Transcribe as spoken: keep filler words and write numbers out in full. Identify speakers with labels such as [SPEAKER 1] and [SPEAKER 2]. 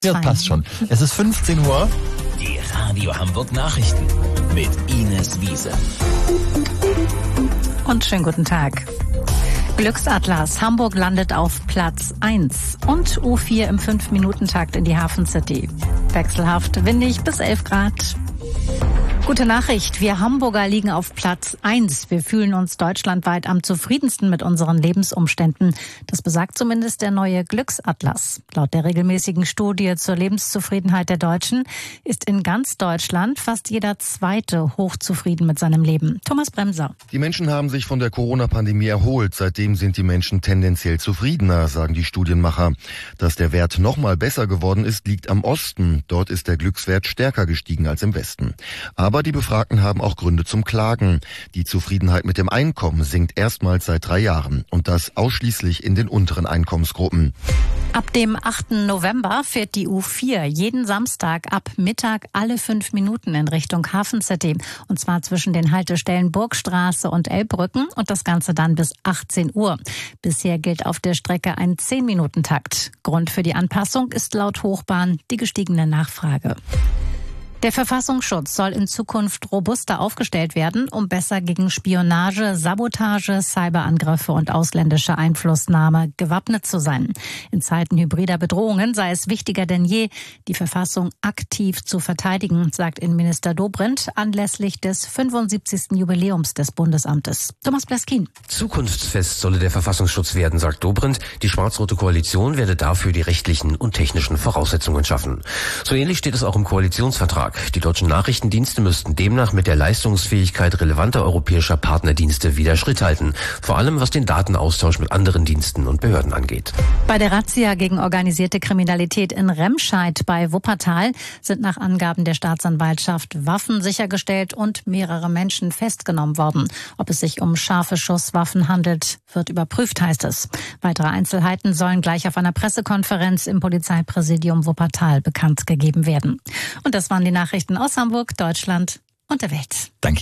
[SPEAKER 1] Ja, passt schon. Es ist fünfzehn Uhr.
[SPEAKER 2] Die Radio Hamburg Nachrichten mit Ines Wiese.
[SPEAKER 3] Und schönen guten Tag. Glücksatlas. Hamburg landet auf Platz eins und U vier im fünf Minuten Takt in die Hafen City. Wechselhaft windig bis elf Grad. Gute Nachricht, wir Hamburger liegen auf Platz eins. Wir fühlen uns deutschlandweit am zufriedensten mit unseren Lebensumständen. Das besagt zumindest der neue Glücksatlas. Laut der regelmäßigen Studie zur Lebenszufriedenheit der Deutschen ist in ganz Deutschland fast jeder Zweite hochzufrieden mit seinem Leben. Thomas Bremser.
[SPEAKER 4] Die Menschen haben sich von der Corona-Pandemie erholt. Seitdem sind die Menschen tendenziell zufriedener, sagen die Studienmacher. Dass der Wert noch mal besser geworden ist, liegt am Osten. Dort ist der Glückswert stärker gestiegen als im Westen. Aber die Befragten haben auch Gründe zum Klagen. Die Zufriedenheit mit dem Einkommen sinkt erstmals seit drei Jahren. Und das ausschließlich in den unteren Einkommensgruppen.
[SPEAKER 3] Ab dem achten November fährt die U vier jeden Samstag ab Mittag alle fünf Minuten in Richtung Hafen City. Und zwar zwischen den Haltestellen Burgstraße und Elbbrücken und das Ganze dann bis achtzehn Uhr. Bisher gilt auf der Strecke ein zehn Minuten Takt. Grund für die Anpassung ist laut Hochbahn die gestiegene Nachfrage. Der Verfassungsschutz soll in Zukunft robuster aufgestellt werden, um besser gegen Spionage, Sabotage, Cyberangriffe und ausländische Einflussnahme gewappnet zu sein. In Zeiten hybrider Bedrohungen sei es wichtiger denn je, die Verfassung aktiv zu verteidigen, sagt Innenminister Dobrindt anlässlich des fünfundsiebzigsten Jubiläums des Bundesamtes. Thomas Blaskin.
[SPEAKER 5] Zukunftsfest solle der Verfassungsschutz werden, sagt Dobrindt. Die schwarz-rote Koalition werde dafür die rechtlichen und technischen Voraussetzungen schaffen. So ähnlich steht es auch im Koalitionsvertrag. Die deutschen Nachrichtendienste müssten demnach mit der Leistungsfähigkeit relevanter europäischer Partnerdienste wieder Schritt halten. Vor allem was den Datenaustausch mit anderen Diensten und Behörden angeht.
[SPEAKER 3] Bei der Razzia gegen organisierte Kriminalität in Remscheid bei Wuppertal sind nach Angaben der Staatsanwaltschaft Waffen sichergestellt und mehrere Menschen festgenommen worden. Ob es sich um scharfe Schusswaffen handelt, wird überprüft, heißt es. Weitere Einzelheiten sollen gleich auf einer Pressekonferenz im Polizeipräsidium Wuppertal bekannt gegeben werden. Und das waren die Nachrichten aus Hamburg, Deutschland und der Welt.
[SPEAKER 1] Danke.